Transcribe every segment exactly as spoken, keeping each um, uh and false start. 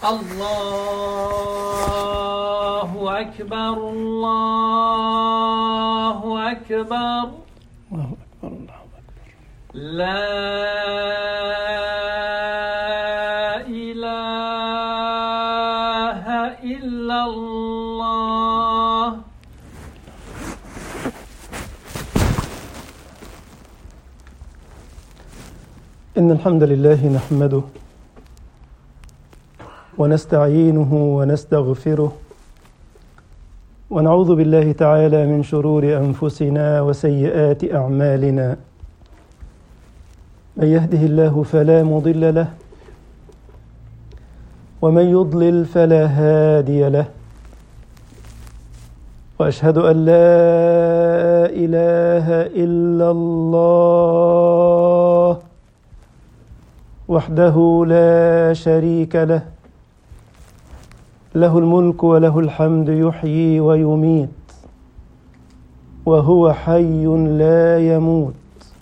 الله أكبر الله أكبر الله أكبر الله أكبر لا إله إلا الله. إن الحمد لله نحمده ونستعينه ونستغفره ونعوذ بالله تعالى من شرور أنفسنا وسيئات أعمالنا. من يهده الله فلا مضل له ومن يضلل فلا هادي له، وأشهد أن لا إله إلا الله وحده لا شريك له، له الملك وله الحمد يحيي ويميت وهو حي لا يموت،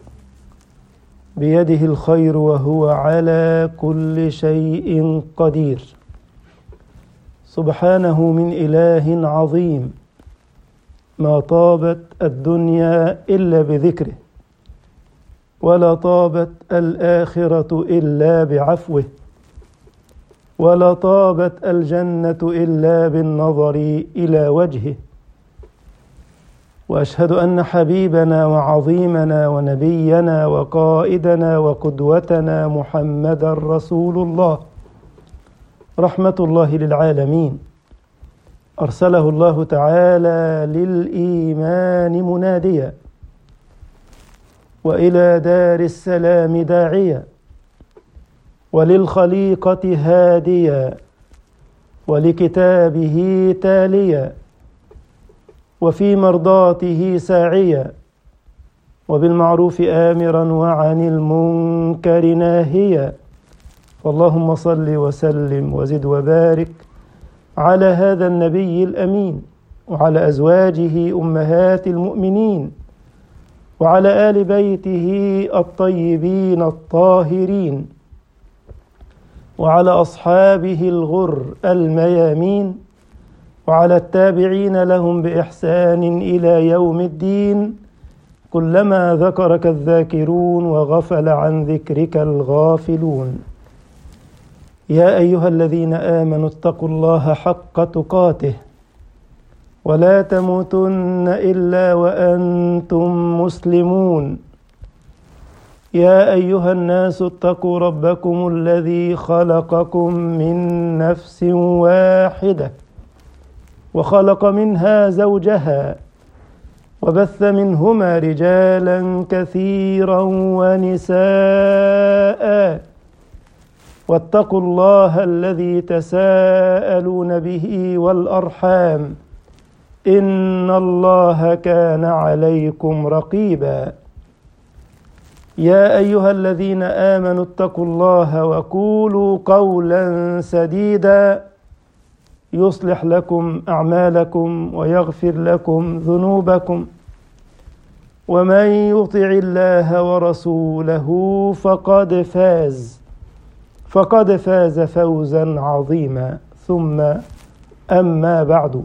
بيده الخير وهو على كل شيء قدير. سبحانه من إله عظيم، ما طابت الدنيا إلا بذكره، ولا طابت الآخرة إلا بعفوه، ولا طابت الجنة إلا بالنظر إلى وجهه. وأشهد أن حبيبنا وعظيمنا ونبينا وقائدنا وقدوتنا محمدا رسول الله، رحمة الله للعالمين، أرسله الله تعالى للإيمان مناديا وإلى دار السلام داعيا وللخليقة هاديا ولكتابه تاليا وفي مرضاته ساعيا وبالمعروف آمرا وعن المنكر ناهيا. فاللهم صل وسلم وزد وبارك على هذا النبي الأمين وعلى أزواجه أمهات المؤمنين وعلى آل بيته الطيبين الطاهرين وعلى أصحابه الغر الميامين وعلى التابعين لهم بإحسان إلى يوم الدين، كلما ذكرك الذاكرون وغفل عن ذكرك الغافلون. يا أيها الذين آمنوا اتقوا الله حق تقاته ولا تموتن إلا وأنتم مسلمون. يا أيها الناس اتقوا ربكم الذي خلقكم من نفس واحدة وخلق منها زوجها وبث منهما رجالا كثيرا ونساء، واتقوا الله الذي تساءلون به والأرحام، إن الله كان عليكم رقيبا. يا أيها الذين آمنوا اتقوا الله وقولوا قولا سديدا يصلح لكم أعمالكم ويغفر لكم ذنوبكم، ومن يطع الله ورسوله فقد فاز فقد فاز فوزا عظيما. ثم أما بعد،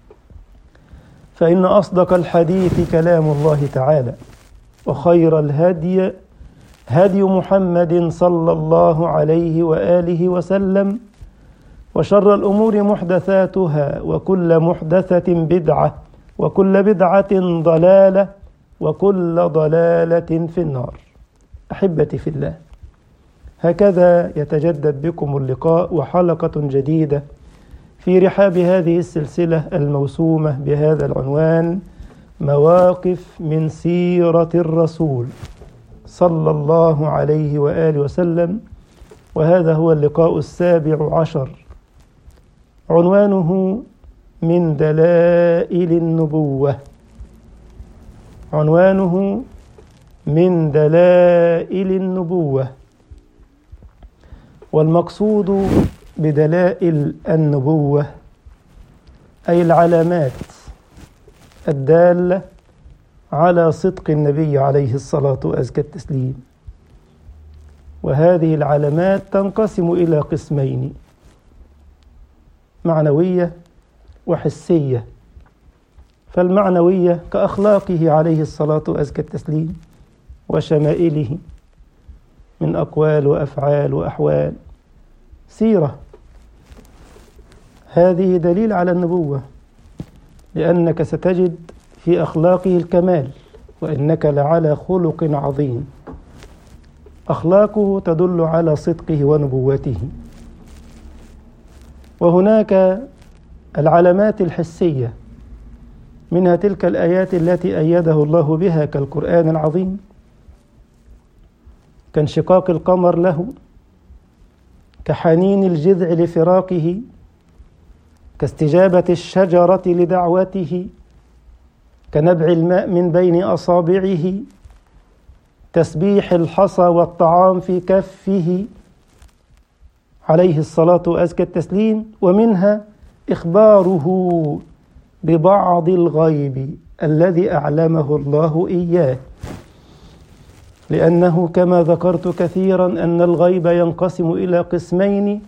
فإن أصدق الحديث كلام الله تعالى، وخير الهدي هدي محمد صلى الله عليه وآله وسلم، وشر الأمور محدثاتها، وكل محدثة بدعة، وكل بدعة ضلالة، وكل ضلالة في النار. أحبتي في الله، هكذا يتجدد بكم اللقاء وحلقة جديدة في رحاب هذه السلسلة الموسومة بهذا العنوان: مواقف من سيرة الرسول صلى الله عليه وآله وسلم. وهذا هو اللقاء السابع عشر، عنوانه من دلائل النبوة. عنوانه من دلائل النبوة. والمقصود بدلائل النبوة أي العلامات الدالة على صدق النبي عليه الصلاة وأزكى التسليم. وهذه العلامات تنقسم إلى قسمين: معنوية وحسية. فالمعنوية كأخلاقه عليه الصلاة وأزكى التسليم وشمائله من أقوال وأفعال وأحوال، سيرة، هذه دليل على النبوة، لأنك ستجد في أخلاقه الكمال، وإنك لعلى خلق عظيم. أخلاقه تدل على صدقه ونبوته. وهناك العلامات الحسية، منها تلك الآيات التي أيده الله بها كالقرآن العظيم، كانشقاق القمر له، كحنين الجذع لفراقه، كاستجابة الشجرة لدعوته، كنبع الماء من بين أصابعه، تسبيح الحصى والطعام في كفه عليه الصلاة وأزكى التسليم. ومنها إخباره ببعض الغيب الذي أعلمه الله إياه، لأنه كما ذكرت كثيرا أن الغيب ينقسم إلى قسمين: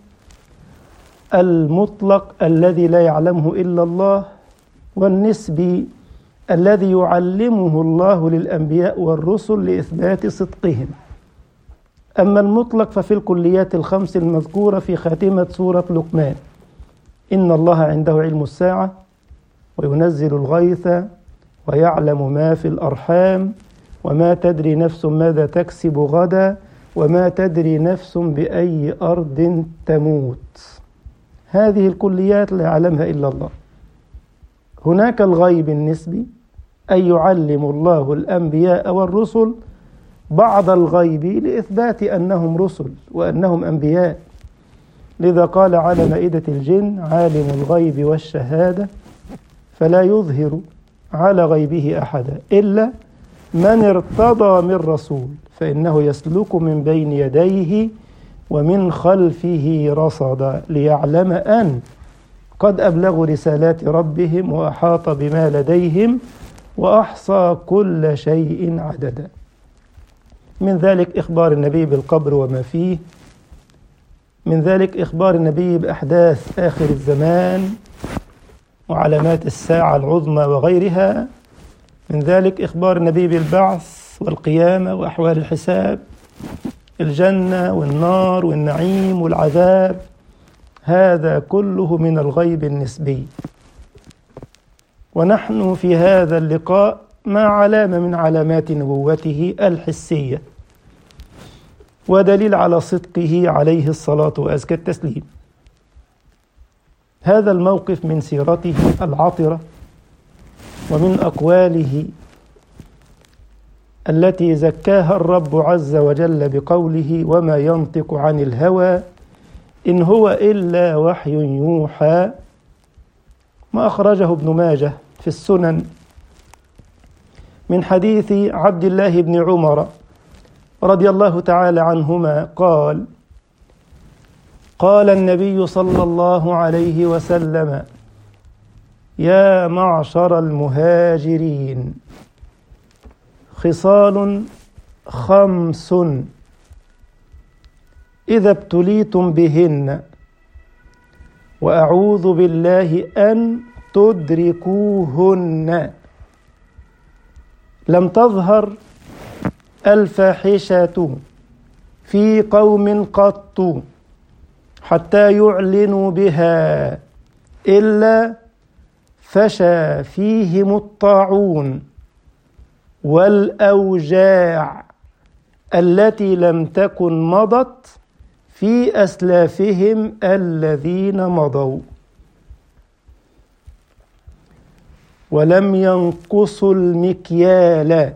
المطلق الذي لا يعلمه إلا الله، والنسبي الذي يعلمه الله للأنبياء والرسل لإثبات صدقهم. أما المطلق ففي الكليات الخمس المذكورة في خاتمة سورة لقمان: إن الله عنده علم الساعة وينزل الغيث ويعلم ما في الأرحام وما تدري نفس ماذا تكسب غدا وما تدري نفس بأي أرض تموت. هذه الكليات لا يعلمها إلا الله. هناك الغيب النسبي، أي يعلم الله الأنبياء والرسل بعض الغيب لإثبات أنهم رسل وأنهم أنبياء. لذا قال على مائدة الجن: عالم الغيب والشهادة فلا يظهر على غيبه أحدا إلا من ارتضى من رسول فإنه يسلك من بين يديه ومن خلفه رصدا ليعلم أن قد أبلغوا رسالات ربهم وأحاط بما لديهم وأحصى كل شيء عددا. من ذلك إخبار النبي بالقبر وما فيه، من ذلك إخبار النبي بأحداث آخر الزمان وعلامات الساعة العظمى وغيرها، من ذلك إخبار النبي بالبعث والقيامة وأحوال الحساب، الجنة والنار والنعيم والعذاب. هذا كله من الغيب النسبي. ونحن في هذا اللقاء مع علامة من علامات نبوته الحسية، ودليل على صدقه عليه الصلاة وأزكى التسليم. هذا الموقف من سيرته العطرة ومن أقواله التي زكاها الرب عز وجل بقوله: وما ينطق عن الهوى إن هو إلا وحي يوحى، ما أخرجه ابن ماجه في السنن من حديث عبد الله بن عمر رضي الله تعالى عنهما قال: قال النبي صلى الله عليه وسلم: يا معشر المهاجرين خصال خمس إذا ابتليتم بهن وأعوذ بالله أن تدركوهن. لم تظهر الفاحشة في قوم قط حتى يعلنوا بها إلا فشى فيهم الطاعون والأوجاع التي لم تكن مضت في أسلافهم الذين مضوا، ولم ينقصوا المكيال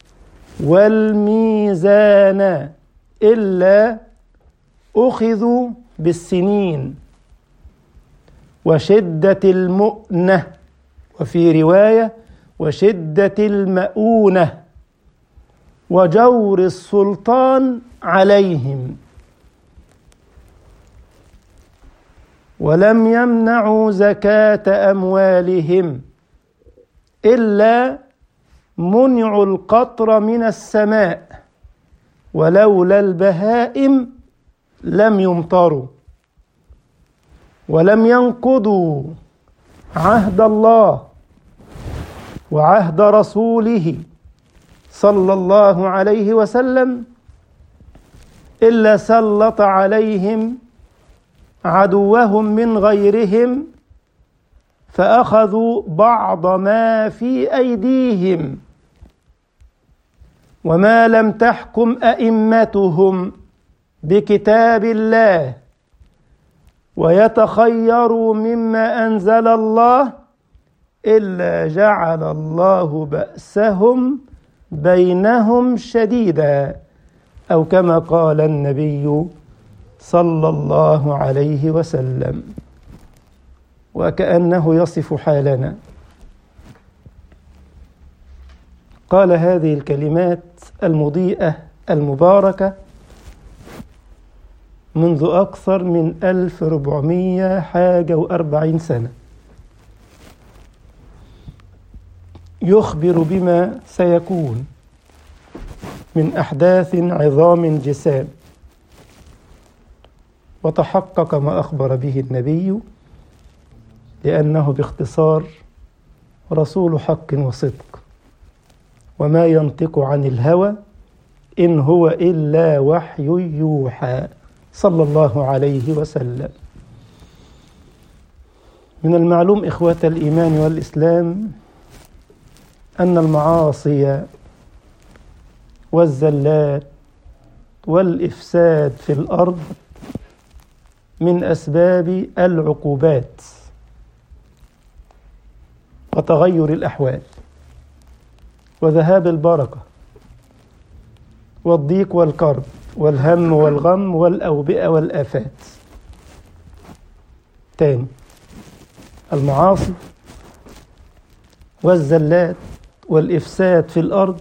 والميزان إلا أخذوا بالسنين وشدة المؤنة، وفي رواية وشدة المؤونة وجور السلطان عليهم، ولم يمنعوا زكاة أموالهم إلا منعوا القطر من السماء، ولولا البهائم لم يمطروا. ولم ينقضوا عهد الله وعهد رسوله صلى الله عليه وسلم إلا سلط عليهم عدوهم من غيرهم فأخذوا بعض ما في أيديهم، وما لم تحكم أئمتهم بكتاب الله ويتخيروا مما أنزل الله إلا جعل الله بأسهم بينهم شديدا، أو كما قال النبي صلى الله عليه وسلم، وكأنه يصف حالنا. قال هذه الكلمات المضيئة المباركة منذ أكثر من ألف وأربعمائة حاجة وأربعين سنة، يخبر بما سيكون من أحداث عظام جسام، وتحقق ما أخبر به النبي، لأنه باختصار رسول حق وصدق، وما ينطق عن الهوى إن هو إلا وحي يوحى صلى الله عليه وسلم. من المعلوم إخوة الإيمان والإسلام أن المعاصي والزلات والإفساد في الأرض من أسباب العقوبات وتغير الأحوال وذهاب البركة والضيق والكرب والهم والغم والأوبئة والآفات. تاني، المعاصي والزلات والإفساد في الأرض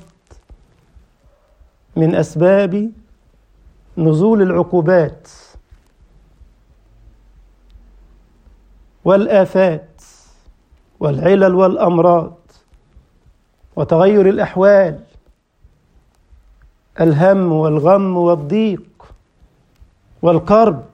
من أسباب نزول العقوبات والآفات والعلل والأمراض وتغير الأحوال، الهم والغم والضيق والكرب،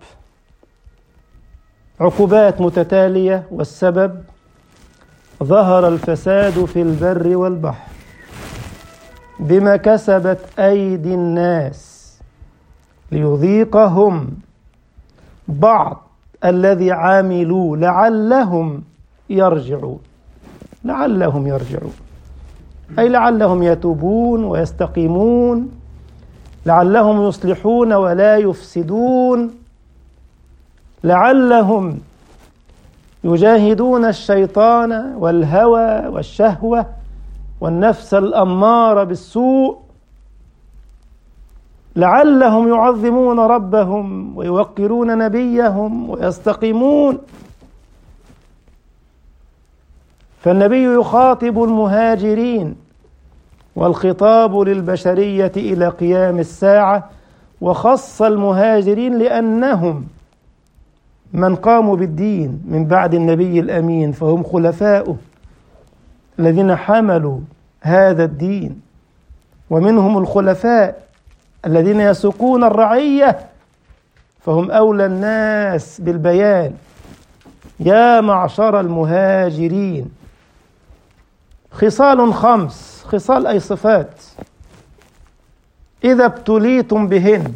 عقوبات متتالية، والسبب ظهر الفساد في البر والبحر بما كسبت أيدي الناس ليذيقهم بعض الذي عملوا لعلهم يرجعون. لعلهم يرجعون أي لعلهم يتوبون ويستقيمون، لعلهم يصلحون ولا يفسدون، لعلهم يجاهدون الشيطان والهوى والشهوة والنفس الأمارة بالسوء، لعلهم يعظمون ربهم ويوقرون نبيهم ويستقيمون. فالنبي يخاطب المهاجرين، والخطاب للبشرية إلى قيام الساعة، وخص المهاجرين لأنهم من قاموا بالدين من بعد النبي الأمين، فهم خلفاؤه الذين حملوا هذا الدين، ومنهم الخلفاء الذين يسوقون الرعية، فهم أولى الناس بالبيان. يا معشر المهاجرين، خصال خمس، خصال أي صفات، إذا ابتليتم بهن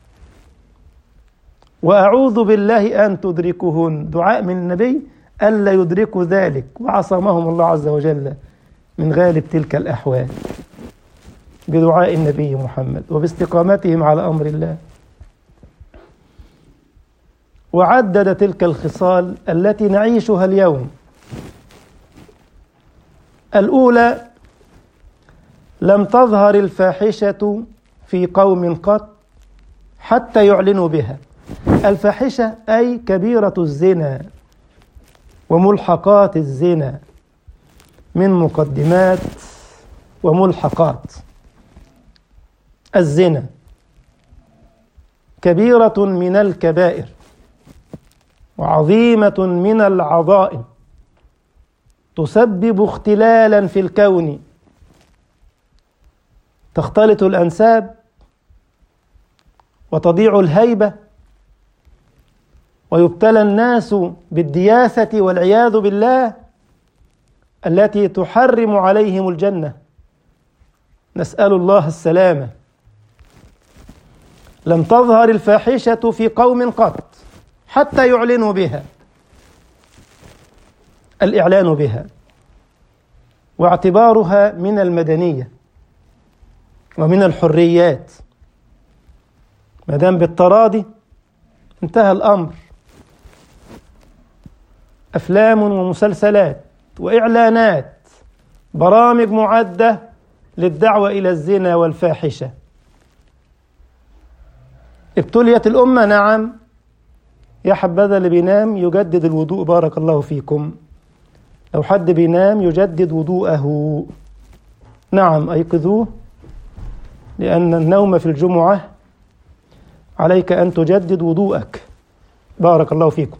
وأعوذ بالله أن تدركهن، دعاء من النبي ألا يدركوا ذلك، وعصمهم الله عز وجل من غالب تلك الأحوال بدعاء النبي محمد وباستقامتهم على أمر الله. وعدد تلك الخصال التي نعيشها اليوم. الأولى: لم تظهر الفاحشة في قوم قط حتى يعلنوا بها. الفاحشة أي كبيرة الزنا وملحقات الزنا، من مقدمات وملحقات الزنا، كبيرة من الكبائر وعظيمة من العظائم، تسبب اختلالا في الكون، تختلط الأنساب وتضيع الهيبة ويبتلى الناس بالدياثة والعياذ بالله التي تحرم عليهم الجنة، نسأل الله السلامة. لم تظهر الفاحشة في قوم قط حتى يعلنوا بها، الإعلان بها واعتبارها من المدنية ومن الحريات، ما دام بالتراضي انتهى الأمر. أفلام ومسلسلات وإعلانات، برامج معدة للدعوة إلى الزنا والفاحشة. ابتليت الأمة، نعم. يا حبذا اللي بينام يجدد الوضوء، بارك الله فيكم. لو حد بينام يجدد وضوءه، نعم، أيقظوه، لأن النوم في الجمعة عليك أن تجدد وضوءك، بارك الله فيكم.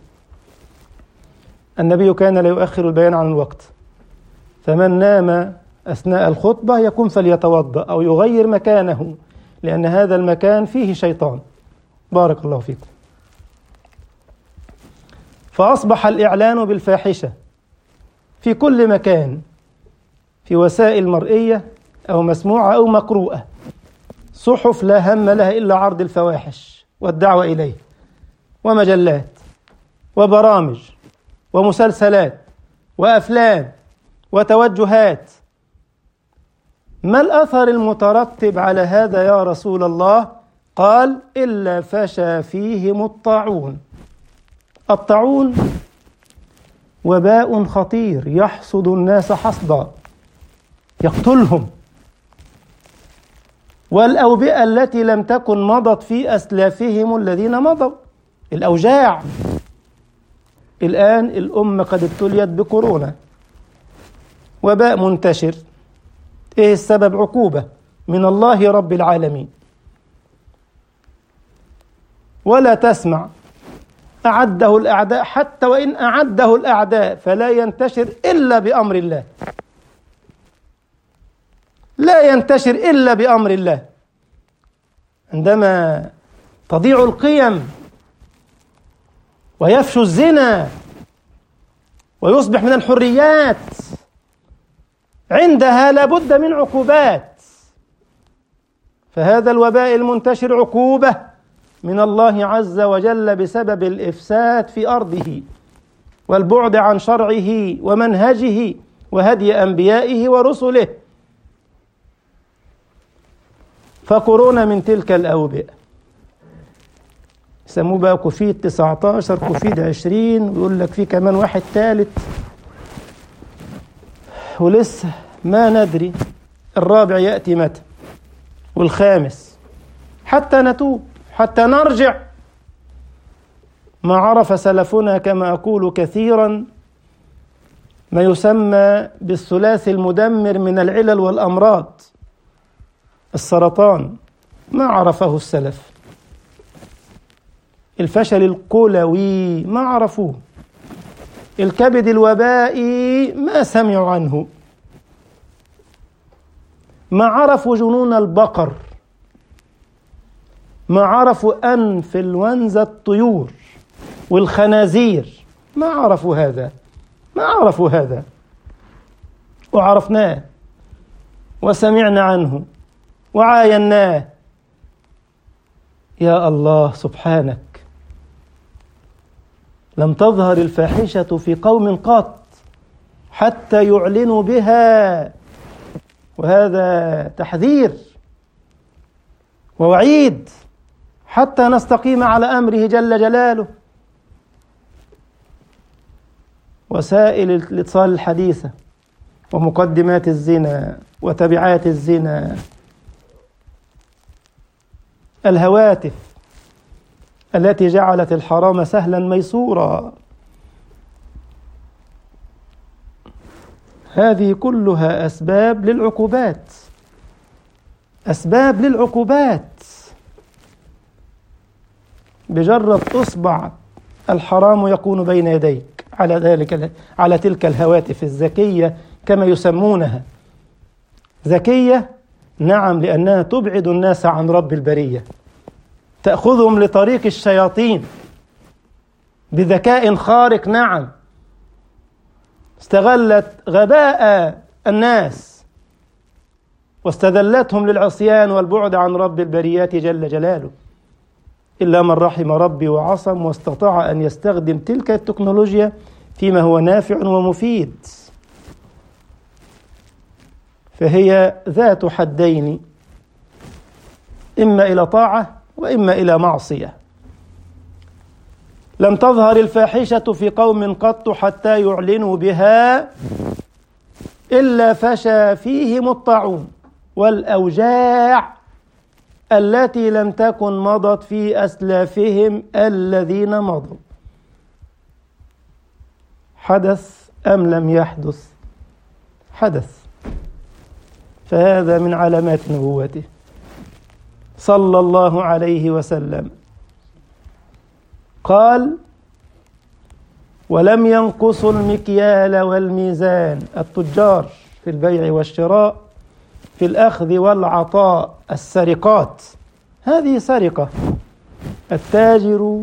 النبي كان لا يؤخر البيان عن الوقت، فمن نام أثناء الخطبة يقوم فليتوضأ أو يغير مكانه، لأن هذا المكان فيه شيطان، بارك الله فيكم. فأصبح الإعلان بالفاحشة في كل مكان، في وسائل مرئية أو مسموعة أو مقروءة، صحف لا هم لها إلا عرض الفواحش والدعوة إليه، ومجلات وبرامج ومسلسلات وأفلام وتوجهات. ما الأثر المترتب على هذا يا رسول الله؟ قال: إلا فشى فيهم الطاعون. الطاعون وباء خطير يحصد الناس حصدا، يقتلهم. والأوبئة التي لم تكن مضت في أسلافهم الذين مضوا، الأوجاع. الآن الأمة قد ابتليت بكورونا، وباء منتشر. إيه السبب؟ عقوبة من الله رب العالمين. ولا تسمع أعده الأعداء، حتى وإن أعده الأعداء فلا ينتشر إلا بأمر الله، لا ينتشر إلا بأمر الله. عندما تضيع القيم ويفشو الزنا ويصبح من الحريات، عندها لابد من عقوبات. فهذا الوباء المنتشر عقوبة من الله عز وجل بسبب الإفساد في أرضه والبعد عن شرعه ومنهجه وهدي أنبيائه ورسله. فكورونا من تلك الأوبئة، يسموه بقى كوفيد تسعة عشر، كوفيد عشرين، ويقول لك في كمان واحد ثالث، ولسه ما ندري الرابع يأتي متى، والخامس، حتى نتوب، حتى نرجع. ما عرف سلفنا كما أقول كثيرا ما يسمى بالثلاثي المدمر من العلل والأمراض. السرطان ما عرفه السلف، الفشل الكلوي ما عرفوه، الكبد الوبائي ما سمعوا عنه، ما عرفوا جنون البقر، ما عرفوا أنفلونزا الطيور والخنازير، ما عرفوا هذا، ما عرفوا هذا، وعرفناه وسمعنا عنه وعايناه. يا الله سبحانك، لم تظهر الفاحشة في قوم قط حتى يعلنوا بها، وهذا تحذير ووعيد حتى نستقيم على أمره جل جلاله. وسائل الاتصال الحديثة ومقدمات الزنا وتبعات الزنا، الهواتف التي جعلت الحرام سهلا ميسورا، هذه كلها أسباب للعقوبات، أسباب للعقوبات. بجرد أصبع الحرام يكون بين يديك على ذلك، على تلك الهواتف الذكية كما يسمونها. ذكية نعم، لأنها تبعد الناس عن رب البرية، تأخذهم لطريق الشياطين، بذكاء خارق، نعم، استغلت غباء الناس واستذلتهم للعصيان والبعد عن رب البريات جل جلاله، إلا من رحم ربي وعصم واستطاع أن يستخدم تلك التكنولوجيا فيما هو نافع ومفيد. فهي ذات حدين، إما إلى طاعة وإما إلى معصية. لم تظهر الفاحشة في قوم قط حتى يعلنوا بها إلا فشى فيهم الطاعون والأوجاع التي لم تكن مضت في أسلافهم الذين مضوا. حدث أم لم يحدث؟ حدث. فهذا من علامات نبوته صلى الله عليه وسلم. قال: ولم ينقصوا المكيال والميزان. التجار في البيع والشراء، في الأخذ والعطاء، السرقات، هذه سرقة. التاجر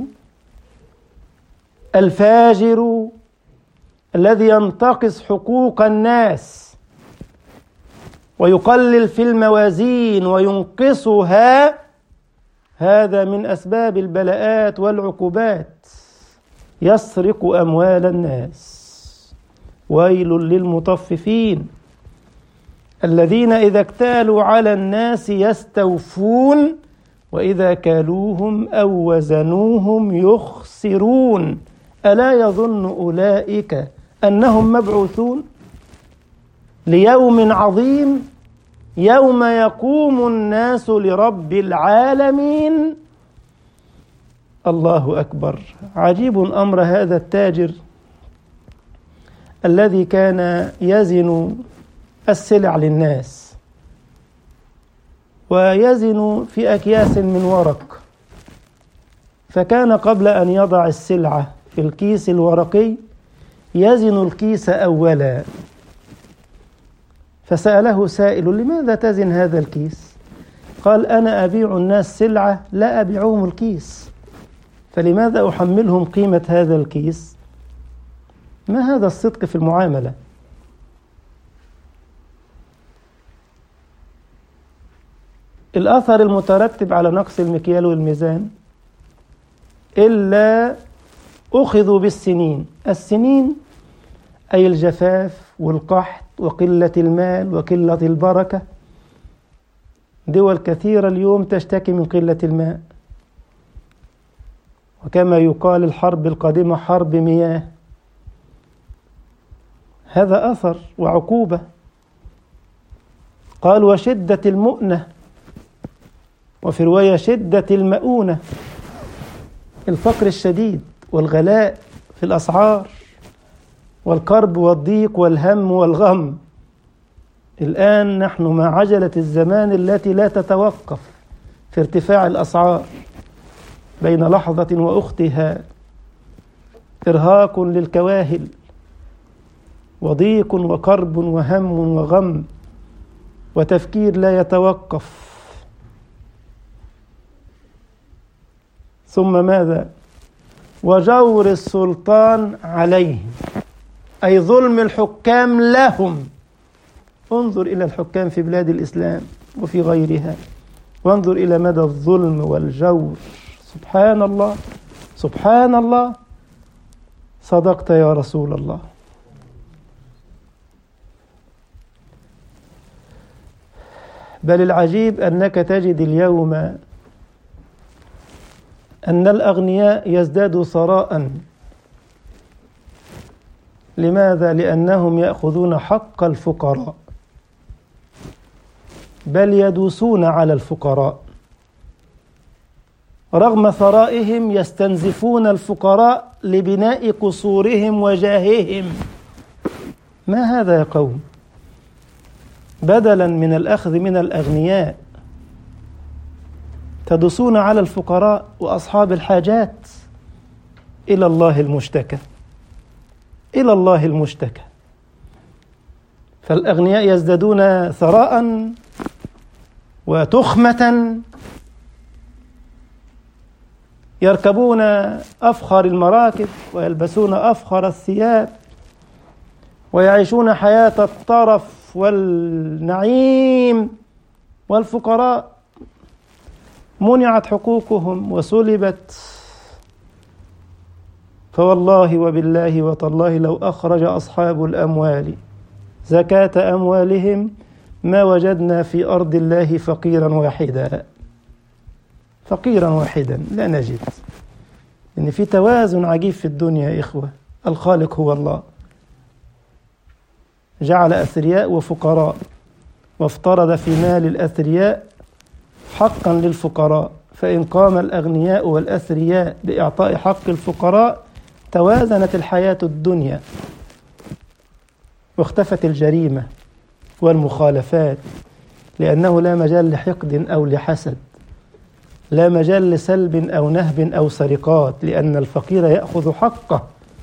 الفاجر الذي ينتقص حقوق الناس ويقلل في الموازين وينقصها، هذا من أسباب البلاءات والعقوبات، يسرق أموال الناس. ويل للمطففين الذين إذا اكتالوا على الناس يستوفون وإذا كالوهم أو وزنوهم يخسرون. ألا يظن أولئك أنهم مبعوثون ليوم عظيم يوم يقوم الناس لرب العالمين؟ الله أكبر. عجيب أمر هذا التاجر الذي كان يزن السلع للناس ويزن في أكياس من ورق، فكان قبل أن يضع السلعة في الكيس الورقي يزن الكيس أولا، فسأله سائل: لماذا تزن هذا الكيس؟ قال: أنا أبيع الناس سلعة لا أبيعهم الكيس، فلماذا أحملهم قيمة هذا الكيس؟ ما هذا الصدق في المعاملة؟ الأثر المترتب على نقص المكيال والميزان إلا أخذوا بالسنين. السنين أي الجفاف والقحط وقلة المال وقلة البركة. دول كثيرة اليوم تشتكي من قلة الماء، وكما يقال الحرب القادمة حرب مياه. هذا أثر وعقوبة. قال: وشدة المؤنة، وفي رواية شدة المؤونة، الفقر الشديد والغلاء في الأسعار والكرب والضيق والهم والغم. الآن نحن مع عجلة الزمان التي لا تتوقف في ارتفاع الأسعار، بين لحظة وأختها إرهاق للكواهل وضيق وكرب وهم وغم وتفكير لا يتوقف. ثم ماذا؟ وجور السلطان عليهم، أي ظلم الحكام لهم. انظر إلى الحكام في بلاد الإسلام وفي غيرها، وانظر إلى مدى الظلم والجور. سبحان الله، سبحان الله. صدقت يا رسول الله. بل العجيب أنك تجد اليوم أن الأغنياء يزدادوا ثراء. لماذا؟ لأنهم يأخذون حق الفقراء، بل يدوسون على الفقراء. رغم ثرائهم يستنزفون الفقراء لبناء قصورهم وجاههم. ما هذا يا قوم؟ بدلا من الأخذ من الأغنياء تدوسون على الفقراء وأصحاب الحاجات. إلى الله المشتكى، إلى الله المشتكى. فالأغنياء يزدادون ثراء وتخمة يركبون أفخر المراكب ويلبسون أفخر الثياب ويعيشون حياة الطرف والنعيم، والفقراء منعت حقوقهم وسلبت. فوالله وبالله وتالله لو أخرج أصحاب الأموال زكاة أموالهم ما وجدنا في أرض الله فقيرا واحدا، فقيرا واحدا لا نجد. إن في توازن عجيب في الدنيا يا إخوة. الخالق هو الله، جعل أثرياء وفقراء، وافترض في مال الأثرياء حقا للفقراء، فإن قام الأغنياء والأثرياء بإعطاء حق الفقراء توازنت الحياة الدنيا، واختفت الجريمة والمخالفات، لأنه لا مجال لحقد أو لحسد، لا مجال لسلب أو نهب أو سرقات، لأن الفقير يأخذ حقه.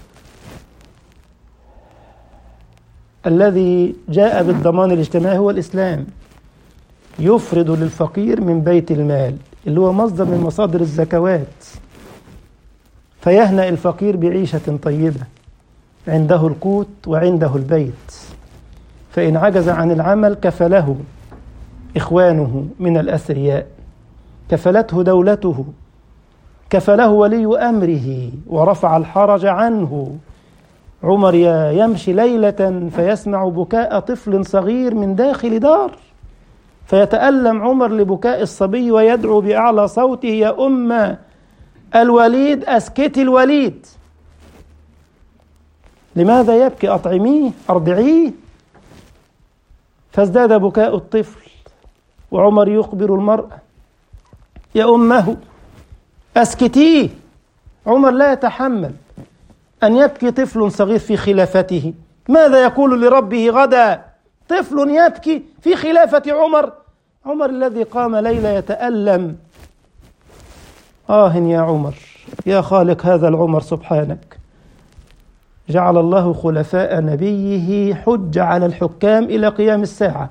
الذي جاء بالضمان الاجتماعي هو الإسلام، يفرض للفقير من بيت المال اللي هو مصدر من مصادر الزكوات، فيهنأ الفقير بعيشة طيبة، عنده القوت وعنده البيت. فإن عجز عن العمل كفله إخوانه من الأثرياء، كفلته دولته، كفله ولي أمره ورفع الحرج عنه. عمر يمشي ليلة فيسمع بكاء طفل صغير من داخل دار، فيتألم عمر لبكاء الصبي ويدعو بأعلى صوته: يا أم الوليد أسكتي الوليد. لماذا يبكي؟ أطعميه، أرضعيه. فازداد بكاء الطفل، وعمر يخبر المرأة: يا أمه أسكتيه. عمر لا يتحمل أن يبكي طفل صغير في خلافته. ماذا يقول لربه غدا؟ طفل يبكي في خلافة عمر، عمر الذي قام ليلة يتألم. آه يا عمر، يا خالق هذا العمر سبحانك. جعل الله خلفاء نبيه حجة على الحكام إلى قيام الساعة.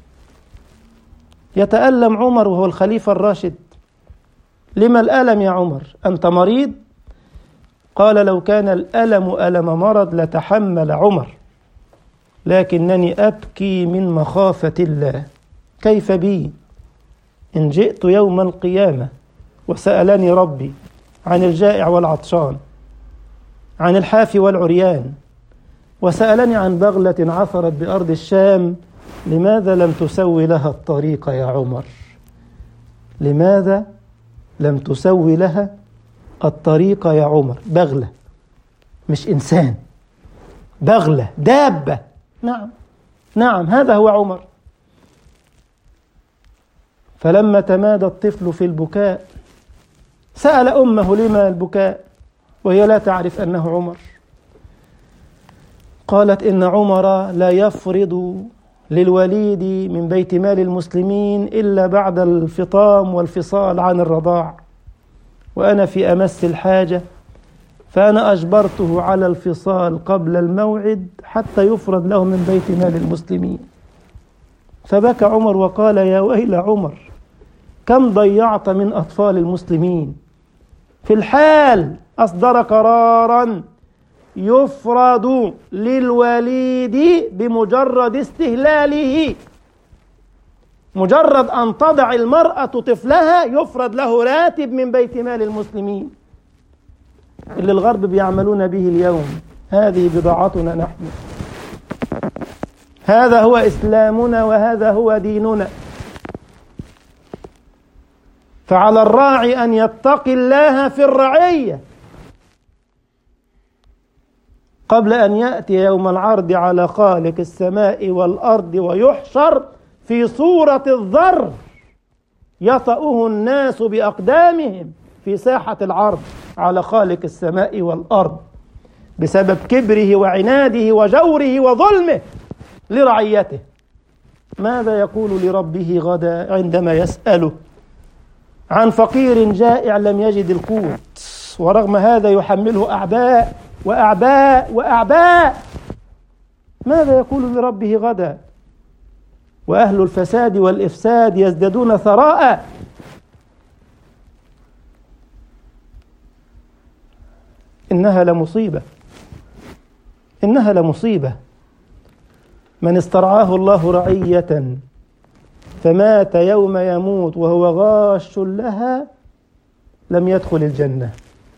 يتألم عمر وهو الخليفة الراشد. لما الألم يا عمر؟ أنت مريض؟ قال: لو كان الألم ألم مرض لتحمل عمر، لكنني أبكي من مخافة الله. كيف بي إن جئت يوم القيامة وسألني ربي عن الجائع والعطشان، عن الحافي والعريان، وسألني عن بغلة عثرت بأرض الشام، لماذا لم تسوي لها الطريق يا عمر؟ لماذا لم تسوي لها الطريق يا عمر؟ بغلة، مش إنسان، بغلة، دابة. نعم نعم، هذا هو عمر. فلما تمادى الطفل في البكاء سأل أمه: لما البكاء؟ وهي لا تعرف أنه عمر. قالت: إن عمر لا يفرض للوليد من بيت مال المسلمين إلا بعد الفطام والفصال عن الرضاع، وأنا في أمس الحاجة، فأنا أجبرته على الفصال قبل الموعد حتى يفرض له من بيت مال المسلمين. فبكى عمر وقال: يا ويل عمر، كم ضيعت من أطفال المسلمين. في الحال أصدر قراراً يفرض للوليد بمجرد استهلاله، مجرد أن تضع المرأة طفلها يفرض له راتب من بيت مال المسلمين، اللي الغرب بيعملون به اليوم. هذه بضاعتنا نحن، هذا هو إسلامنا وهذا هو ديننا. فعلى الراعي أن يتقي الله في الرعية قبل أن يأتي يوم العرض على خالق السماء والأرض ويحشر في صورة الذر يطأه الناس بأقدامهم في ساحة العرض على خالق السماء والأرض بسبب كبره وعناده وجوره وظلمه لرعيته. ماذا يقول لربه غدا عندما يسأله عن فقير جائع لم يجد القوت، ورغم هذا يحمله أعباء وأعباء وأعباء؟ ماذا يقول لربه غدا؟ وأهل الفساد والإفساد يزدادون ثراء. إنها لمصيبة، إنها لمصيبة. من استرعاه الله رعية فمات يوم يموت وهو غاش لها لم يدخل الجنة.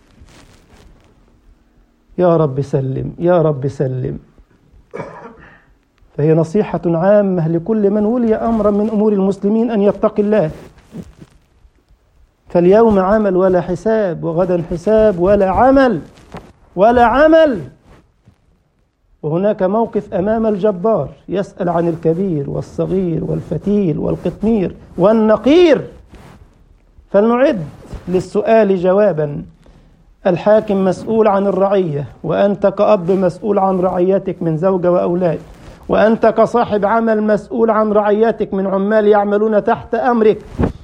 يا رب سلم، يا رب سلم. فهي نصيحة عامة لكل من ولي أمرا من أمور المسلمين أن يتقي الله. فاليوم عمل ولا حساب، وغدا حساب ولا عمل ولا عمل. وهناك موقف أمام الجبار يسأل عن الكبير والصغير والفتيل والقطمير والنقير. فلنعد للسؤال جوابا. الحاكم مسؤول عن الرعية، وأنت كأب مسؤول عن رعيتك من زوجة وأولاد، وأنت كصاحب عمل مسؤول عن رعيتك من عمال يعملون تحت أمرك،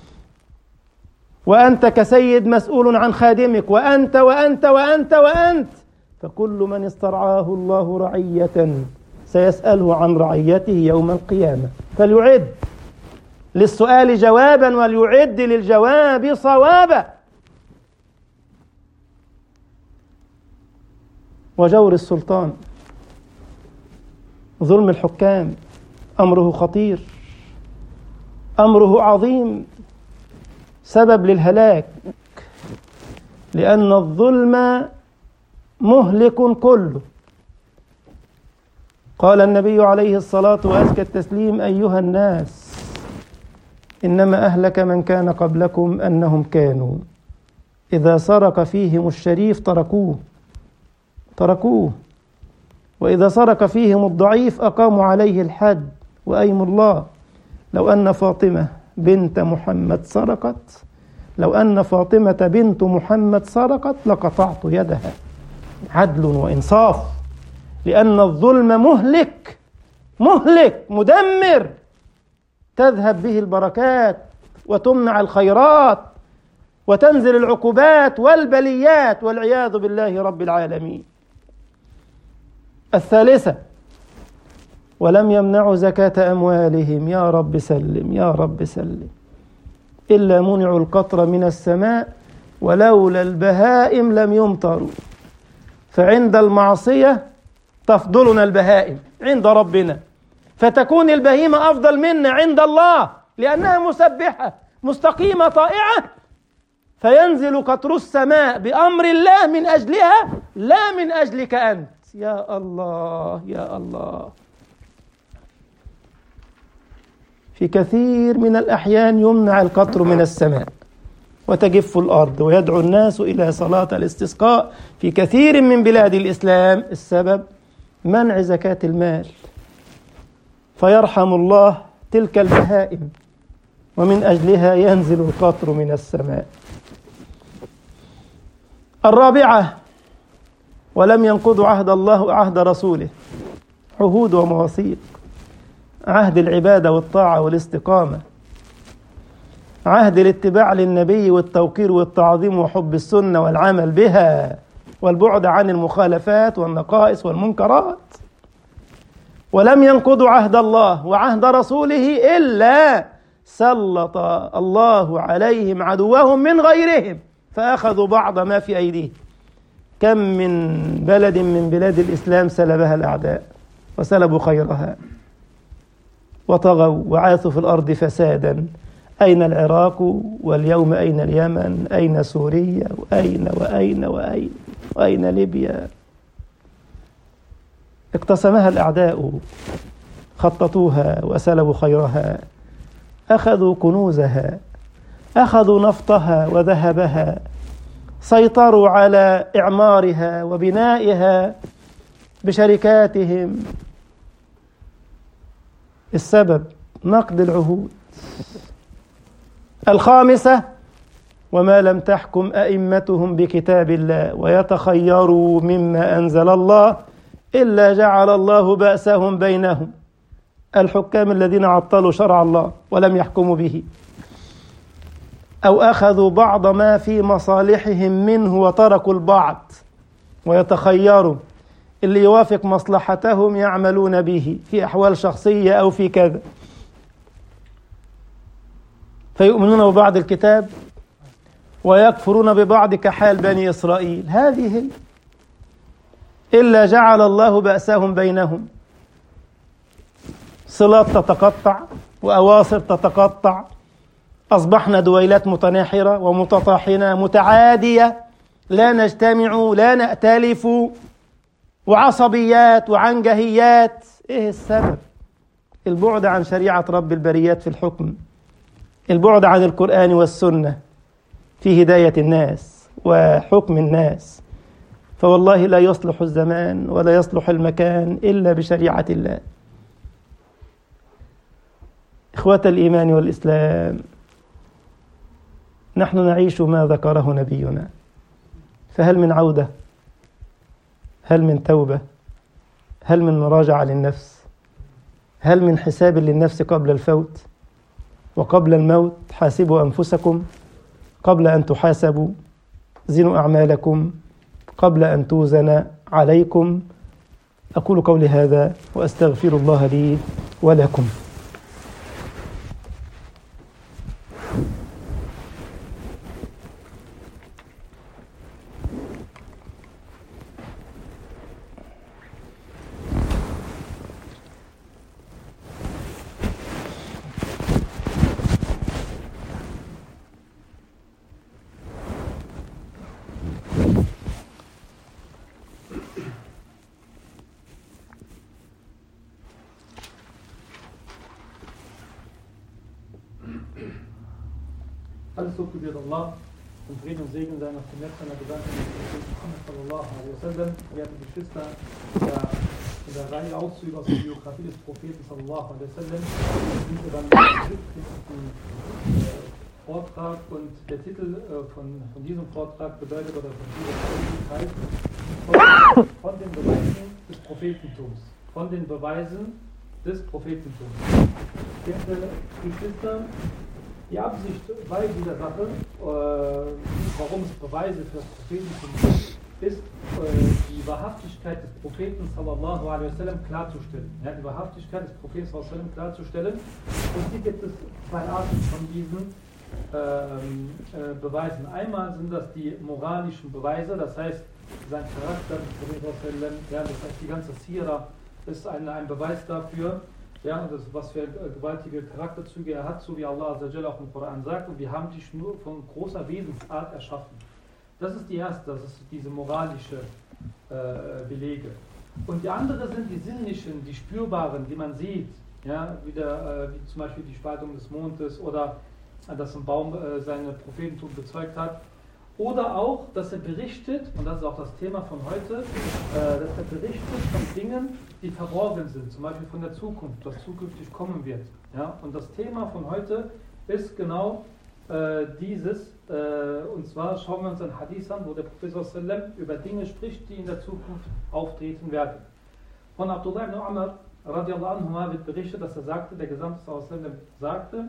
وأنت كسيد مسؤول عن خادمك، وأنت وأنت وأنت وأنت. فكل من استرعاه الله رعية سيسأله عن رعيته يوم القيامة. فليعد للسؤال جوابا وليعد للجواب صوابا. وجور السلطان، ظلم الحكام، أمره خطير، أمره عظيم، سبب للهلاك، لأن الظلم مهلك كله. قال النبي عليه الصلاة وأزكى التسليم: أيها الناس، إنما أهلك من كان قبلكم أنهم كانوا إذا سرق فيهم الشريف تركوه تركوه وإذا سرق فيهم الضعيف أقاموا عليه الحد. وأيم الله لو أن فاطمة بنت محمد سرقت لو أن فاطمة بنت محمد سرقت لقطعت يدها. عدل وإنصاف، لأن الظلم مهلك مهلك مدمر، تذهب به البركات وتمنع الخيرات وتنزل العقوبات والبليات والعياذ بالله رب العالمين. الثالثة: ولم يمنعوا زكاة أموالهم. يا رب سلم، يا رب سلم. إلا منعوا القطر من السماء ولولا البهائم لم يمطروا. فعند المعصية تفضلنا البهائم عند ربنا، فتكون البهيمة أفضل منا عند الله لأنها مسبحة مستقيمة طائعة، فينزل قطر السماء بأمر الله من أجلها لا من أجلك أنت. يا الله يا الله. في كثير من الأحيان يمنع القطر من السماء وتجف الأرض ويدعو الناس إلى صلاة الاستسقاء في كثير من بلاد الإسلام. السبب منع زكاة المال، فيرحم الله تلك البهائم ومن أجلها ينزل القطر من السماء. الرابعة: ولم ينقضوا عهد الله وعهد رسوله. عهود ومواثيق، عهد العبادة والطاعة والاستقامة، عهد الاتباع للنبي والتوقير والتعظيم وحب السنة والعمل بها والبعد عن المخالفات والنقائص والمنكرات. ولم ينقضوا عهد الله وعهد رسوله إلا سلط الله عليهم عدوهم من غيرهم فأخذوا بعض ما في أيديهم. كم من بلد من بلاد الإسلام سلبها الأعداء وسلبوا خيرها وطغوا وعاثوا في الأرض فسادا. أين العراق؟ واليوم أين اليمن؟ أين سوريا؟ وأين وأين وأين وأين ليبيا؟ اقتسمها الأعداء، خططوها وسلبوا خيرها، أخذوا كنوزها، أخذوا نفطها وذهبها، سيطروا على إعمارها وبنائها بشركاتهم. السبب نقض العهود. الخامسة: وما لم تحكم أئمتهم بكتاب الله ويتخيروا مما أنزل الله إلا جعل الله بأسهم بينهم. الحكام الذين عطلوا شرع الله ولم يحكموا به، أو أخذوا بعض ما في مصالحهم منه وتركوا البعض، ويتخيروا اللي يوافق مصلحتهم يعملون به في أحوال شخصية أو في كذا، فيؤمنون ببعض الكتاب ويكفرون ببعض كحال بني إسرائيل. هذه إلا جعل الله بأسهم بينهم، صلات تتقطع وأواصر تتقطع، أصبحنا دويلات متناحرة ومتطاحنة متعادية، لا نجتمع لا نأتلف، وعصبيات وعنجهيات. إيه السبب؟ البعد عن شريعة رب البريات في الحكم، البعد عن القرآن والسنة في هداية الناس وحكم الناس. فوالله لا يصلح الزمان ولا يصلح المكان إلا بشريعة الله. إخوة الإيمان والإسلام، نحن نعيش ما ذكره نبينا، فهل من عودة؟ هل من توبة؟ هل من مراجعة للنفس؟ هل من حساب للنفس قبل الفوت وقبل الموت؟ حاسبوا أنفسكم قبل أن تحاسبوا، زنوا أعمالكم قبل أن توزن عليكم. أقول قولي هذا وأستغفر الله لي ولكم. Alles Lob gebührt Allah und Frieden und Segen seien auf dem Letzten der Gesandten Muhammad sallallahu alaihi wasallam. Werte Geschwister, in der, in der Reihe Auszüge aus der Biografie des Propheten sallallahu alaihi wasallam sind wir dann im siebten Vortrag, und der Titel äh, von, von diesem Vortrag bedeutet, oder von dieser Tätigkeit, von, von den Beweisen des Prophetentums. Von den Beweisen des Prophetentums. Werte Geschwister, die Absicht bei dieser Sache, äh, warum es Beweise für das Prophetentum gibt, ist, äh, die Wahrhaftigkeit des Propheten sallallahu alaihi wasallam klarzustellen. Ja, die Wahrhaftigkeit des Propheten sallallahu alaihi wasallam klarzustellen. Und hier gibt es zwei Arten von diesen äh, äh, Beweisen. Einmal sind das die moralischen Beweise, das heißt, sein Charakter des Propheten sallallahu alaihi wasallam, ja, das heißt, die ganze Sira ist ein, ein Beweis dafür, ja, und das, was für gewaltige Charakterzüge er hat, so wie Allah Azza wa Jalla auch im Koran sagt, und wir haben dich nur von großer Wesensart erschaffen. Das ist die erste, das ist diese moralische äh, Belege. Und die andere sind die sinnlichen, die spürbaren, die man sieht, ja, wie, der, äh, wie zum Beispiel die Spaltung des Mondes oder äh, dass ein Baum äh, seine Prophetentum bezeugt hat. Oder auch, dass er berichtet, und das ist auch das Thema von heute, äh, dass er berichtet von Dingen, die verborgen sind, zum Beispiel von der Zukunft, was zukünftig kommen wird. Ja? Und das Thema von heute ist genau äh, dieses, äh, und zwar schauen wir uns ein Hadith an, wo der Prophet sallallahu alaihi wasallam über Dinge spricht, die in der Zukunft auftreten werden. Von Abdullah ibn Umar radiallahu anhu wird berichtet, dass er sagte, der Gesandte sallallahu alaihi wasallam sagte: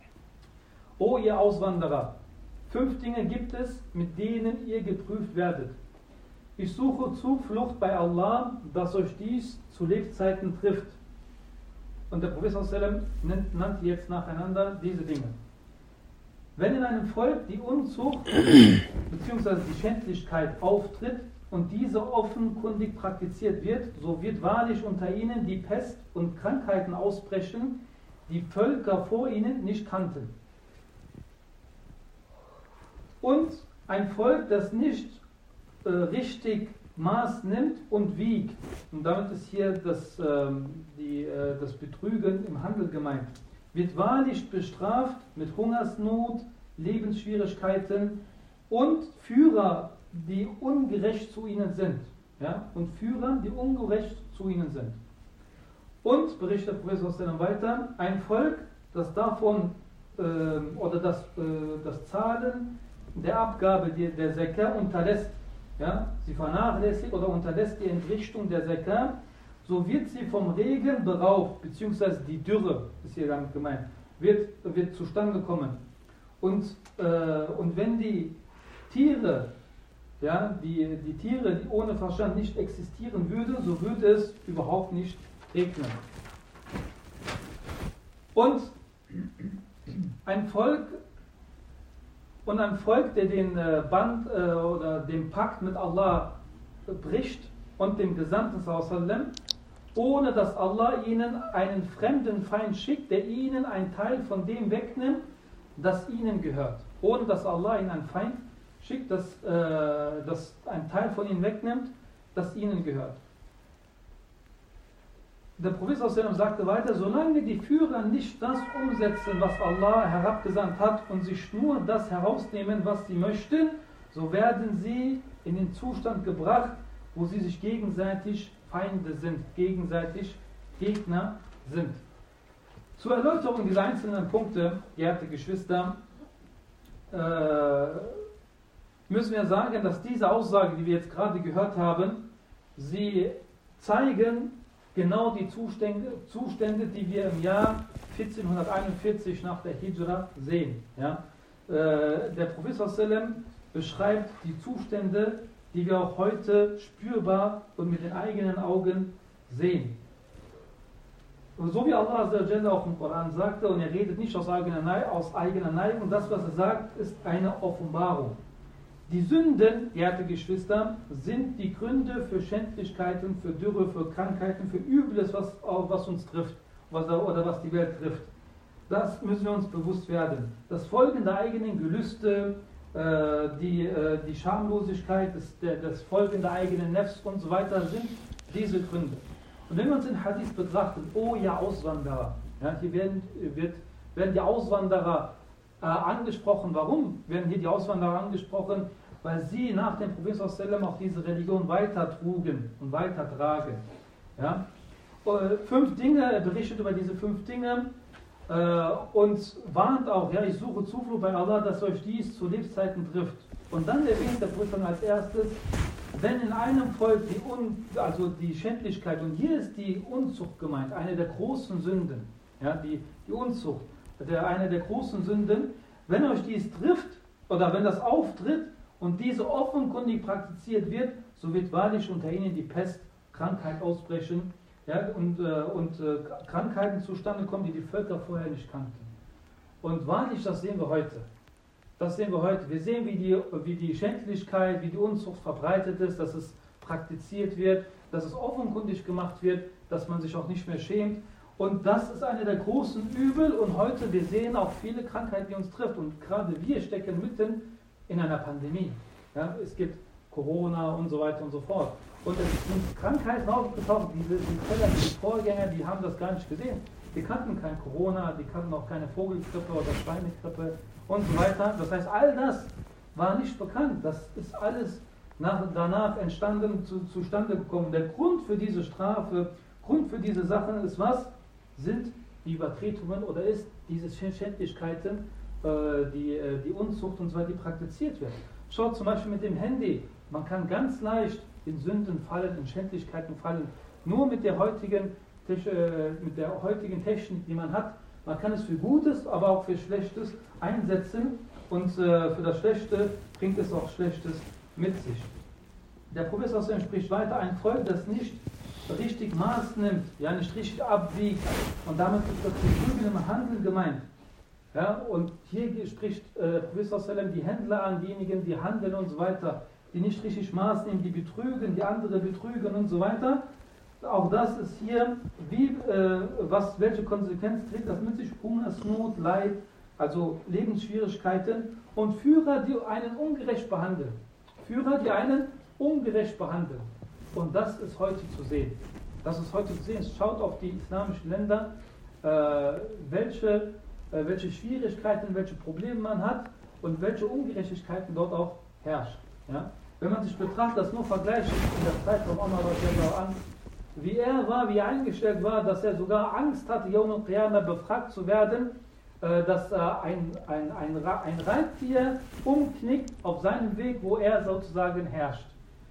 O ihr Auswanderer, fünf Dinge gibt es, mit denen ihr geprüft werdet. Ich suche Zuflucht bei Allah, dass euch dies zu Lebzeiten trifft. Und der Prophet sallallahu alaihi wasallam nannte jetzt nacheinander diese Dinge. Wenn in einem Volk die Unzucht bzw. die Schändlichkeit auftritt und diese offenkundig praktiziert wird, so wird wahrlich unter ihnen die Pest und Krankheiten ausbrechen, die Völker vor ihnen nicht kannten. Und ein Volk, das nicht äh, richtig Maß nimmt und wiegt, und damit ist hier das, ähm, die, äh, das Betrügen im Handel gemeint, wird wahrlich bestraft mit Hungersnot, Lebensschwierigkeiten und Führer, die ungerecht zu ihnen sind. Ja? Und Führer, die ungerecht zu ihnen sind. Und, berichtet Professor Stellan weiter, ein Volk, das davon, äh, oder das, äh, das Zahlen der Abgabe der Zakah unterlässt, ja, sie vernachlässigt oder unterlässt die Entrichtung der Zakah, so wird sie vom Regen beraubt, beziehungsweise die Dürre, ist hier damit gemeint, wird, wird zustande kommen. Und, äh, und wenn die Tiere, ja, die, die Tiere, die ohne Verstand nicht existieren würden, so würde es überhaupt nicht regnen. Und ein Volk, Und ein Volk, der den Band äh, oder den Pakt mit Allah bricht, und dem Gesandten sallam, ohne dass Allah ihnen einen fremden Feind schickt, der ihnen einen Teil von dem wegnimmt, das ihnen gehört. Ohne dass Allah ihnen einen Feind schickt, das, äh, das einen Teil von ihnen wegnimmt, das ihnen gehört. Der Prophet sagte weiter, solange die Führer nicht das umsetzen, was Allah herabgesandt hat und sich nur das herausnehmen, was sie möchten, so werden sie in den Zustand gebracht, wo sie sich gegenseitig Feinde sind, gegenseitig Gegner sind. Zur Erläuterung dieser einzelnen Punkte, geehrte Geschwister, äh, müssen wir sagen, dass diese Aussage, die wir jetzt gerade gehört haben, sie zeigen genau die Zustände, Zustände, die wir im Jahr vierzehnhunderteinundvierzig nach der Hijra sehen. Ja? Äh, der Prophet sallam beschreibt die Zustände, die wir auch heute spürbar und mit den eigenen Augen sehen. Und so wie Allah auch im Koran sagte, und er redet nicht aus eigener, Neig- aus eigener Neigung, das, was er sagt, ist eine Offenbarung. Die Sünden, geehrte Geschwister, sind die Gründe für Schändlichkeiten, für Dürre, für Krankheiten, für Übles, was, was uns trifft was, oder was die Welt trifft. Das müssen wir uns bewusst werden. Das Folgen der eigenen Gelüste, äh, die, äh, die Schamlosigkeit, das, der, das Folgen der eigenen Nefs und so weiter sind diese Gründe. Und wenn wir uns den Hadith betrachten, oh ja Auswanderer, ja, hier werden, wird, werden die Auswanderer Äh, angesprochen. Warum werden hier die Auswanderer angesprochen? Weil sie nach dem Prophet sallam auch diese Religion weitertrugen und weitertragen. Ja? Äh, fünf Dinge, er berichtet über diese fünf Dinge äh, und warnt auch, ja, ich suche Zuflucht bei Allah, dass euch dies zu Lebzeiten trifft. Und dann erwähnt der Prophet als erstes, wenn in einem Volk die, Un, also die Schändlichkeit, und hier ist die Unzucht gemeint, eine der großen Sünden, ja, die, die Unzucht, Der, eine der großen Sünden, wenn euch dies trifft oder wenn das auftritt und diese offenkundig praktiziert wird, so wird wahrlich unter ihnen die Pest, Krankheit ausbrechen, ja, und, äh, und äh, Krankheiten zustande kommen, die die Völker vorher nicht kannten. Und wahrlich, das sehen wir heute. Das sehen wir heute. Wir sehen, wie die, wie die Schändlichkeit, wie die Unzucht verbreitet ist, dass es praktiziert wird, dass es offenkundig gemacht wird, dass man sich auch nicht mehr schämt. Und das ist eine der großen Übel und heute, wir sehen auch viele Krankheiten, die uns trifft. Und gerade wir stecken mitten in einer Pandemie. Ja, es gibt Corona und so weiter und so fort. Und es sind Krankheiten aufgetaucht, diese die Fälle, die Vorgänger, die haben das gar nicht gesehen. Die kannten kein Corona, die kannten auch keine Vogelgrippe oder Schweinegrippe und so weiter. Das heißt, all das war nicht bekannt. Das ist alles nach, danach entstanden, zu, zustande gekommen. Der Grund für diese Strafe, Grund für diese Sachen ist was? Sind die Übertretungen oder ist diese Schändlichkeiten, äh, die, äh, die Unzucht und so weiter, die praktiziert werden. Schaut zum Beispiel mit dem Handy, man kann ganz leicht in Sünden fallen, in Schändlichkeiten fallen, nur mit der heutigen, äh, mit der heutigen Technik, die man hat. Man kann es für Gutes, aber auch für Schlechtes einsetzen und äh, für das Schlechte bringt es auch Schlechtes mit sich. Der Professor spricht weiter, ein Volk, das nicht richtig Maß nimmt, ja, nicht richtig abwiegt, und damit ist das Betrügen im Handeln gemeint. Ja, und hier spricht äh, Professor Sallam die Händler an, diejenigen, die handeln und so weiter, die nicht richtig Maß nehmen, die betrügen, die andere betrügen und so weiter. Auch das ist hier, wie, äh, was, welche Konsequenz trägt das mit sich? Hungersnot, Leid, also Lebensschwierigkeiten und Führer, die einen ungerecht behandeln. Führer, die einen ungerecht behandeln. Und das ist heute zu sehen. Das ist heute zu sehen. Schaut auf die islamischen Länder, äh, welche, äh, welche Schwierigkeiten, welche Probleme man hat und welche Ungerechtigkeiten dort auch herrschen. Ja? Wenn man sich betrachtet, das nur vergleicht in der Zeit von Omar an, wie er war, wie er eingestellt war, dass er sogar Angst hatte, Yawm al-Qiyamah befragt zu werden, äh, dass äh, ein, ein, ein, ein Reittier umknickt auf seinem Weg, wo er sozusagen herrscht.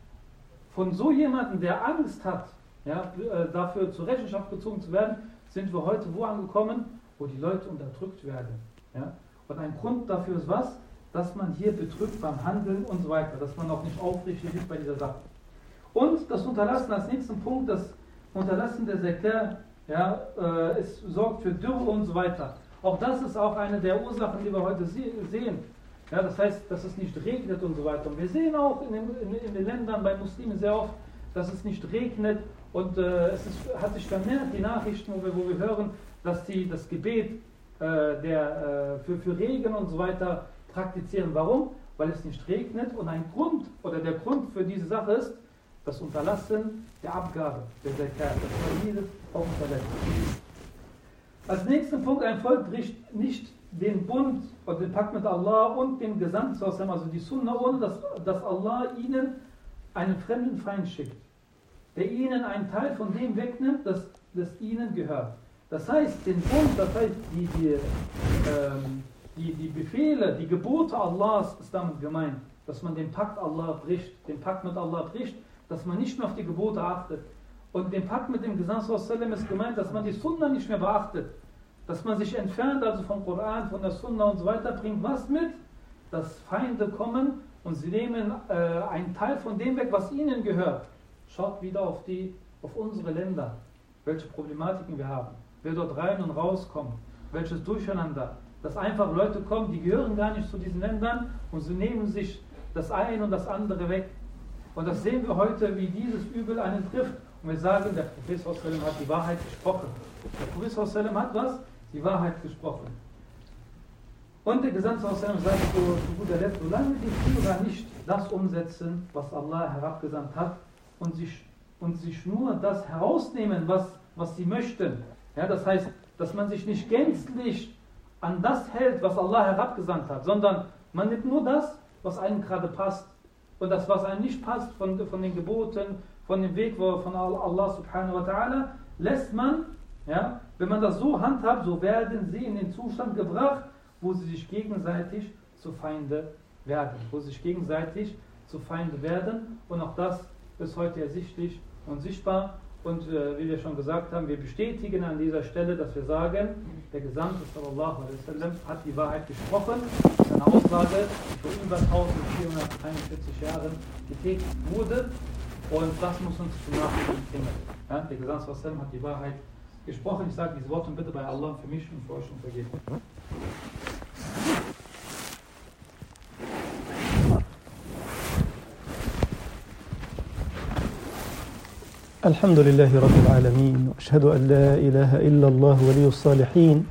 Von so jemandem, der Angst hat, ja, dafür zur Rechenschaft gezogen zu werden, sind wir heute wo angekommen, wo die Leute unterdrückt werden. Ja? Und ein Grund dafür ist was? Dass man hier betrügt beim Handeln und so weiter, dass man auch nicht aufrichtig ist bei dieser Sache. Und das Unterlassen als nächsten Punkt, das Unterlassen der Zakat, ja, äh, es sorgt für Dürre und so weiter. Auch das ist auch eine der Ursachen, die wir heute sehen. Ja, das heißt, dass es nicht regnet und so weiter. Und wir sehen auch in den, in, in den Ländern bei Muslimen sehr oft, dass es nicht regnet und äh, es ist, hat sich vermehrt, die Nachrichten, wo wir, wo wir hören, dass die das Gebet äh, der, äh, für, für Regen und so weiter praktizieren. Warum? Weil es nicht regnet und ein Grund oder der Grund für diese Sache ist das Unterlassen der Abgabe der Zakat, das man dieses auch unterlässt. Als nächsten Punkt, ein Volk bricht nicht den Bund oder den Pakt mit Allah und dem Gesandten, also die Sunna, ohne dass, dass Allah ihnen einen fremden Feind schickt, der ihnen einen Teil von dem wegnimmt, das, das ihnen gehört. Das heißt, den Bund, das heißt, die, die, ähm, die, die Befehle, die Gebote Allahs ist damit gemeint, dass man den Pakt Allah bricht, den Pakt mit Allah bricht, dass man nicht mehr auf die Gebote achtet. Und den Pakt mit dem Gesandten ist gemeint, dass man die Sunna nicht mehr beachtet, dass man sich entfernt, also vom Koran, von der Sunna und so weiter, bringt was mit, dass Feinde kommen und sie nehmen äh, einen Teil von dem weg, was ihnen gehört. Schaut wieder auf, die, auf unsere Länder, welche Problematiken wir haben, wer dort rein und rauskommt, welches Durcheinander, dass einfach Leute kommen, die gehören gar nicht zu diesen Ländern und sie nehmen sich das eine und das andere weg. Und das sehen wir heute, wie dieses Übel einen trifft. Und wir sagen, der Prophet sallallahu alaihi wasallam hat die Wahrheit gesprochen. Der Prophet sallallahu alaihi wasallam hat was? Die Wahrheit gesprochen. Und der Gesandte sallallahu alaihi wasallam sagt so, zu guter Letzt, solange die Führer nicht das umsetzen, was Allah herabgesandt hat, und sich, und sich nur das herausnehmen, was, was sie möchten. Ja, das heißt, dass man sich nicht gänzlich an das hält, was Allah herabgesandt hat, sondern man nimmt nur das, was einem gerade passt. Und das, was einem nicht passt von, von den Geboten, von dem Weg von Allah subhanahu wa ta'ala, lässt man, ja, wenn man das so handhabt, so werden sie in den Zustand gebracht, wo sie sich gegenseitig zu Feinde werden. Wo sie sich gegenseitig zu Feinde werden. Und auch das ist heute ersichtlich und sichtbar. Und äh, wie wir schon gesagt haben, wir bestätigen an dieser Stelle, dass wir sagen, der Gesandte sallallahu alaihi wasallam hat die Wahrheit gesprochen. Eine Aussage, die vor über eintausendvierhunderteinundvierzig Jahren getätigt wurde. Und das muss uns zum Nachdenken bringen. Ja, der Gesandte sallallahu alaihi wasallam hat die Wahrheit gesprochen. Ich sage diese Worte bitte bei Allah für mich und für euch um Vergebung. الحمد لله رب العالمين وأشهد أن لا إله إلا الله ولي الصالحين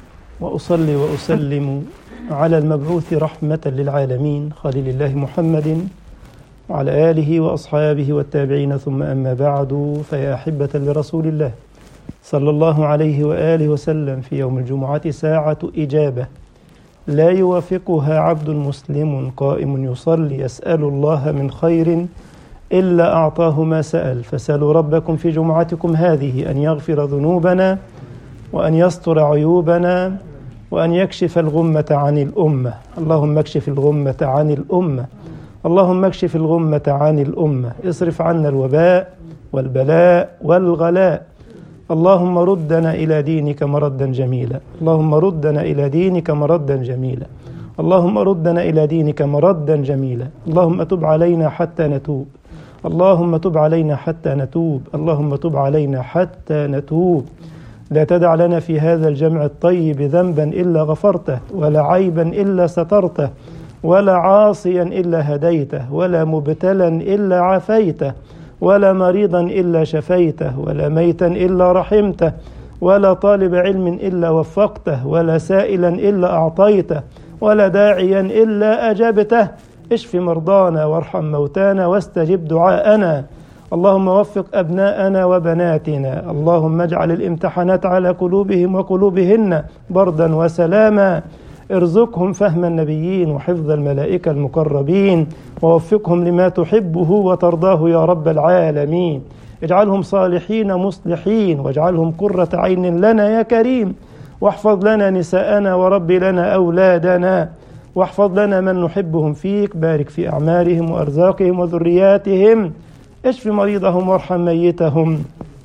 وأصلي وأسلم على المبعوث رحمة للعالمين خليل الله محمد وعلى آله وأصحابه والتابعين ثم أما بعد فيا أحبة لرسول الله صلى الله عليه وآله وسلم في يوم الجمعة ساعة إجابة لا يوافقها عبد مسلم قائم يصلي يسأل الله من خير إلا أعطاه ما سأل فسألوا ربكم في جمعتكم هذه أن يغفر ذنوبنا وأن يستر عيوبنا وأن يكشف الغمة عن الأمة اللهم اكشف الغمة عن الأمة اللهم اكشف الغمة عن الأمة اصرف عنا الوباء والبلاء والغلاء اللهم ردنا إلى دينك مردا جميلا اللهم ردنا إلى دينك مردا جميلا اللهم ردنا إلى دينك مردا جميلا اللهم تب علينا حتى نتوب اللهم تب علينا حتى نتوب اللهم تب علينا حتى نتوب لا تدع لنا في هذا الجمع الطيب ذنبا إلا غفرته ولا عيبا إلا سترته ولا عاصيا إلا هديته ولا مبتلا إلا عافيته ولا مريضا إلا شفيته ولا ميتا إلا رحمته ولا طالب علم إلا وفقته ولا سائلا إلا أعطيته ولا داعيا إلا أجبته اشف مرضانا وارحم موتانا واستجب دعاءنا اللهم وفق أبناءنا وبناتنا اللهم اجعل الامتحانات على قلوبهم وقلوبهن بردا وسلاما ارزقهم فهم النبيين وحفظ الملائكة المقربين ووفقهم لما تحبه وترضاه يا رب العالمين اجعلهم صالحين مصلحين واجعلهم قرة عين لنا يا كريم واحفظ لنا نساءنا ورب لنا أولادنا واحفظ لنا من نحبهم فيك بارك في أعمالهم وأرزاقهم وذرياتهم اشف مريضهم وارحم ميتهم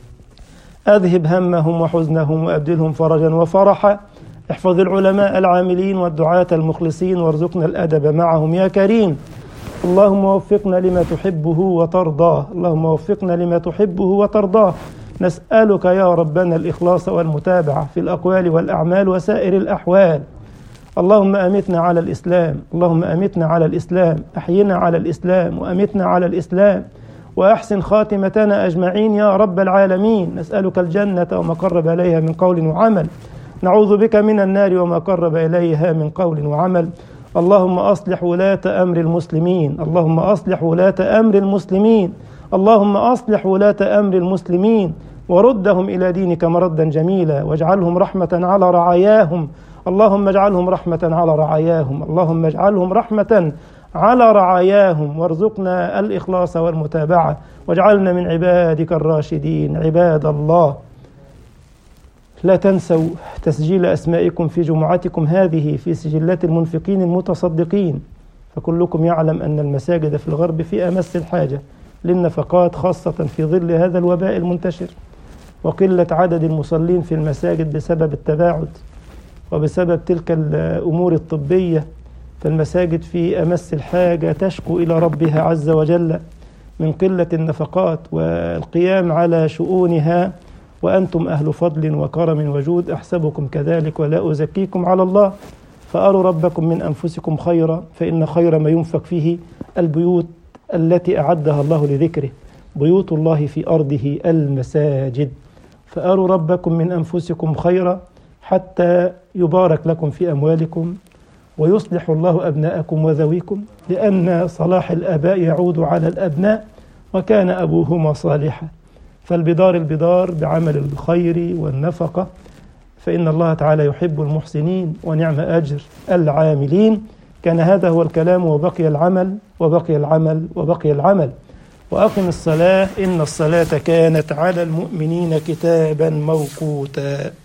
أذهب همهم وحزنهم وأبدلهم فرجا وفرحا احفظ العلماء العاملين والدعاة المخلصين وارزقنا الأدب معهم يا كريم اللهم وفقنا لما تحبه وترضاه اللهم وفقنا لما تحبه وترضاه نسألك يا ربنا الإخلاص والمتابعة في الأقوال والأعمال وسائر الأحوال اللهم أمتنا على الإسلام اللهم أمتنا على الإسلام أحينا على الإسلام وأمتنا على الإسلام وأحسن خاتمتنا أجمعين يا رب العالمين. نسألك الجنة وما قرب إليها من قول وعمل، نعوذ بك من النار وما قرب إليها من قول وعمل. اللهم أصلح ولاة أمر المسلمين، اللهم أصلح ولاة أمر المسلمين، اللهم أصلح ولاة أمر المسلمين وردهم إلى دينك مردا جميلا، واجعلهم رحمة على رعاياهم، اللهم اجعلهم رحمة على رعاياهم، اللهم اجعلهم رحمة على رعاياهم، وارزقنا الإخلاص والمتابعة، واجعلنا من عبادك الراشدين. عباد الله، لا تنسوا تسجيل أسمائكم في جمعتكم هذه في سجلات المنفقين المتصدقين، فكلكم يعلم أن المساجد في الغرب في أمس الحاجة للنفقات، خاصة في ظل هذا الوباء المنتشر وقلة عدد المصلين في المساجد بسبب التباعد وبسبب تلك الأمور الطبية. فالمساجد في أمس الحاجة تشكو إلى ربها عز وجل من قلة النفقات والقيام على شؤونها، وأنتم أهل فضل وكرم وجود، أحسبكم كذلك ولا أزكيكم على الله. فأروا ربكم من أنفسكم خيرا، فإن خير ما ينفق فيه البيوت التي أعدها الله لذكره، بيوت الله في أرضه المساجد. فأروا ربكم من أنفسكم خيرا حتى يبارك لكم في أموالكم ويصلح الله أبناءكم وذويكم، لأن صلاح الآباء يعود على الأبناء وكان أبوهما صالحا. فالبدار البدار بعمل الخير والنفقة، فإن الله تعالى يحب المحسنين ونعم أجر العاملين. كان هذا هو الكلام، وبقي العمل وبقي العمل وبقي العمل. وأقم الصلاة إن الصلاة كانت على المؤمنين كتابا موقوتا.